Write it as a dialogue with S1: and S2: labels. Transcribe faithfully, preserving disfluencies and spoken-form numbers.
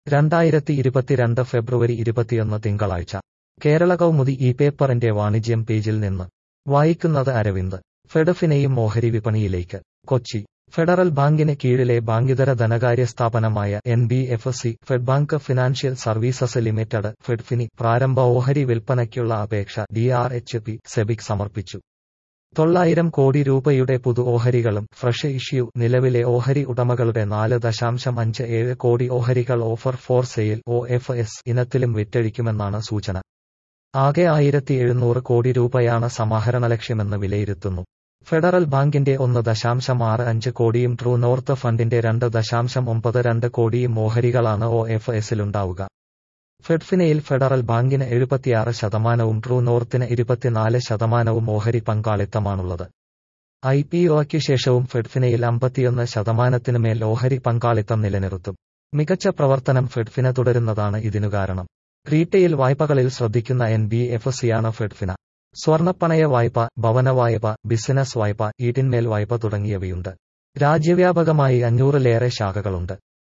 S1: രണ്ടായിരത്തി ഇരുപത്തിരണ്ട് ഫെബ്രുവരി ഇരുപത്തിയൊന്ന് തിങ്കളാഴ്ച കേരള കൗമുദി ഈ പേപ്പറിന്റെ വാണിജ്യം പേജിൽ നിന്ന് വായിക്കുന്നത് അരവിന്ദ്. ഫെഡ്ഫിനെയും ഓഹരി വിപണിയിലേക്ക്. കൊച്ചി. ഫെഡറൽ ബാങ്കിന് കീഴിലെ ബാങ്കിതര ധനകാര്യ സ്ഥാപനമായ N B F C Fedbank financial services limited Fedfina പ്രാരംഭ ഓഹരി വിൽപ്പനയ്ക്കുള്ള അപേക്ഷ ഡി ആർ എച്ച് പി സെബിക്ക് സമർപ്പിച്ചു. തൊള്ളായിരം കോടി രൂപയുടെ പുതു ഓഹരികളും ഫ്രഷ് ഇഷ്യൂ നിലവിലെ ഓഹരി ഉടമകളുടെ നാല് ദശാംശം അഞ്ച് ഏഴ് കോടി ഓഹരികൾ offer for sale O F S ഇനത്തിലും വിറ്റഴിക്കുമെന്നാണ് സൂചന. ആകെ ആയിരത്തി എഴുന്നൂറ് കോടി രൂപയാണ് സമാഹരണ ലക്ഷ്യമെന്ന് വിലയിരുത്തുന്നു. ഫെഡറൽ ബാങ്കിന്റെ ഒന്ന് ദശാംശം ആറ് അഞ്ച് കോടിയും ട്രൂ നോർത്ത് ഫണ്ടിന്റെ രണ്ട് ദശാംശം ഒമ്പത് രണ്ട് കോടിയും ഓഹരികളാണ് ഒ എഫ് എസിലുണ്ടാവുക. ഫെഡ്ഫിനയിൽ ഫെഡറൽ ബാങ്കിന് എഴുപത്തിയാറ് ശതമാനവും ട്രൂ നോർത്തിന് ഇരുപത്തിനാല് ശതമാനവും ഓഹരി പങ്കാളിത്തമാണുള്ളത്. ഐ പി ഒയ്ക്ക് ശേഷവും ഫെഡ്ഫിനയിൽ അമ്പത്തിയൊന്ന് ശതമാനത്തിന് മേൽ ഓഹരി പങ്കാളിത്തം നിലനിർത്തും. മികച്ച പ്രവർത്തനം ഫെഡ്ഫിന തുടരുന്നതാണ് ഇതിനു കാരണം. റീറ്റെയിൽ വായ്പകളിൽ ശ്രദ്ധിക്കുന്ന എൻ ബി എഫ് സിയാണ് ഫെഡ്ഫിന. സ്വർണ്ണപ്പണയ വായ്പ, ഭവന വായ്പ, ബിസിനസ് വായ്പ, ഈടിന്മേൽ വായ്പ തുടങ്ങിയവയുണ്ട്. രാജ്യവ്യാപകമായി അഞ്ഞൂറിലേറെ ശാഖകളുണ്ട്.